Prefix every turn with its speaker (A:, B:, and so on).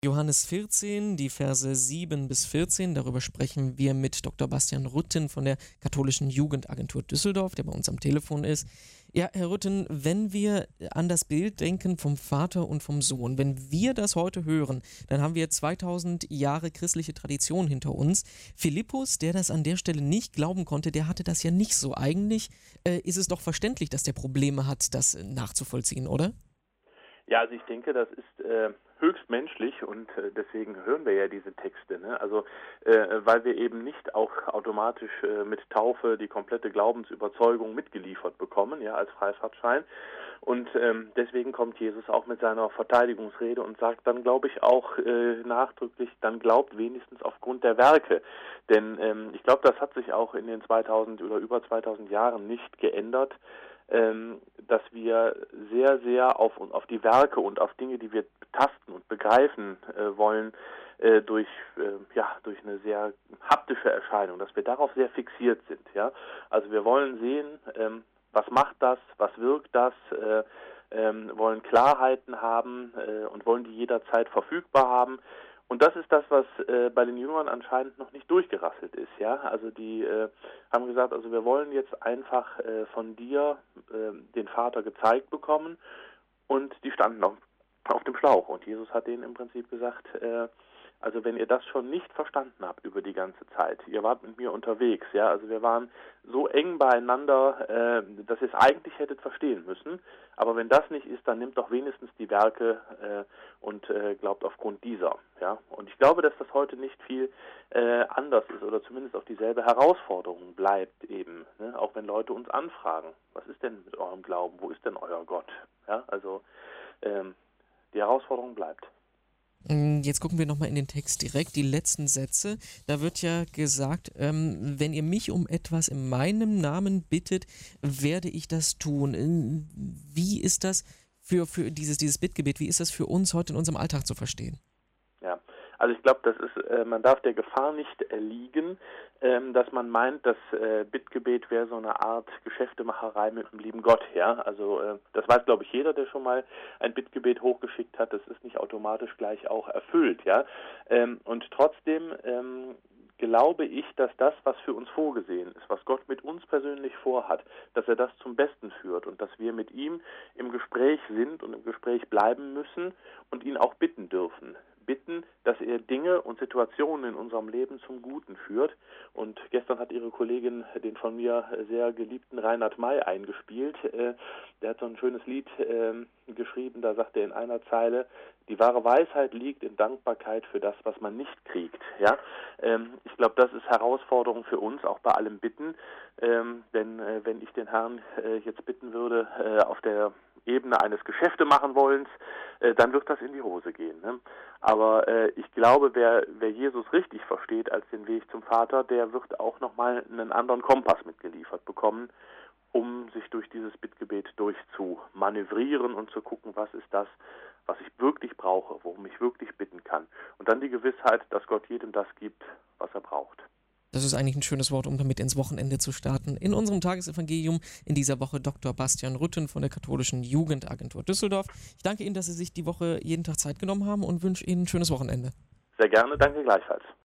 A: Johannes 14, die Verse 7 bis 14. Darüber sprechen wir mit Dr. Bastian Rütten von der Katholischen Jugendagentur Düsseldorf, der bei uns am Telefon ist. Ja, Herr Rütten, wenn wir an das Bild denken vom Vater und vom Sohn, wenn wir das heute hören, dann haben wir 2000 Jahre christliche Tradition hinter uns. Philippus, der das an der Stelle nicht glauben konnte, der hatte das ja nicht so. Eigentlich ist es doch verständlich, dass der Probleme hat, das nachzuvollziehen, oder?
B: Ja, also ich denke, das ist höchst menschlich und deswegen hören wir ja diese Texte. Ne? Also weil wir eben nicht auch automatisch mit Taufe die komplette Glaubensüberzeugung mitgeliefert bekommen, ja, als Freifahrtschein. Und deswegen kommt Jesus auch mit seiner Verteidigungsrede und sagt dann, glaube ich, auch nachdrücklich, dann glaubt wenigstens aufgrund der Werke. Denn ich glaube, das hat sich auch in den 2000 oder über 2000 Jahren nicht geändert, dass wir sehr, sehr auf die Werke und auf Dinge, die wir betasten und begreifen wollen, durch eine sehr haptische Erscheinung, dass wir darauf sehr fixiert sind. Ja? Also wir wollen sehen, was macht das, was wirkt das, wollen Klarheiten haben und wollen die jederzeit verfügbar haben. Und das ist das, was bei den Jüngern anscheinend noch nicht durchgerasselt ist. Ja, also die haben gesagt, also wir wollen jetzt einfach von dir den Vater gezeigt bekommen, und die standen auf dem Schlauch. Und Jesus hat denen im Prinzip gesagt, also wenn ihr das schon nicht verstanden habt über die ganze Zeit, ihr wart mit mir unterwegs, ja, also wir waren so eng beieinander, dass ihr es eigentlich hättet verstehen müssen, aber wenn das nicht ist, dann nehmt doch wenigstens die Werke und glaubt aufgrund dieser, ja. Und ich glaube, dass das heute nicht viel anders ist oder zumindest auf dieselbe Herausforderung bleibt eben, ne? Auch wenn Leute uns anfragen, was ist denn mit eurem Glauben, wo ist denn euer Gott, ja, also die Herausforderung bleibt.
A: Jetzt gucken wir nochmal in den Text direkt, die letzten Sätze. Da wird ja gesagt, wenn ihr mich um etwas in meinem Namen bittet, werde ich das tun. Wie ist das für dieses Bittgebet, wie ist das für uns heute in unserem Alltag zu verstehen?
B: Ja, also ich glaube, das ist, man darf der Gefahr nicht erliegen, dass man meint, das Bittgebet wäre so eine Art Geschäftemacherei mit dem lieben Gott, ja. Also das weiß, glaube ich, jeder, der schon mal ein Bittgebet hochgeschickt hat, das ist nicht automatisch gleich auch erfüllt, ja. Und trotzdem glaube ich, dass das, was für uns vorgesehen ist, was Gott mit uns persönlich vorhat, dass er das zum Besten führt und dass wir mit ihm im Gespräch sind und im Gespräch bleiben müssen und ihn auch bitten dürfen. Bitten, dass er Dinge und Situationen in unserem Leben zum Guten führt. Und gestern hat Ihre Kollegin den von mir sehr geliebten Reinhard May eingespielt. Der hat so ein schönes Lied geschrieben, da sagt er in einer Zeile, die wahre Weisheit liegt in Dankbarkeit für das, was man nicht kriegt. Ja? Ich glaube, das ist Herausforderung für uns, auch bei allem Bitten. Denn wenn ich den Herrn jetzt bitten würde, auf der Ebene eines Geschäftemachen-Wollens, dann wird das in die Hose gehen. Ne? Aber ich glaube, wer Jesus richtig versteht als den Weg zum Vater, der wird auch nochmal einen anderen Kompass mitgeliefert bekommen, um sich durch dieses Bittgebet durchzumanövrieren und zu gucken, was ist das, was ich wirklich brauche, worum ich wirklich bitten kann. Und dann die Gewissheit, dass Gott jedem das gibt, was er braucht.
A: Das ist eigentlich ein schönes Wort, um damit ins Wochenende zu starten. In unserem Tagesevangelium in dieser Woche Dr. Bastian Rütten von der Katholischen Jugendagentur Düsseldorf. Ich danke Ihnen, dass Sie sich die Woche jeden Tag Zeit genommen haben und wünsche Ihnen ein schönes Wochenende.
B: Sehr gerne, danke gleichfalls.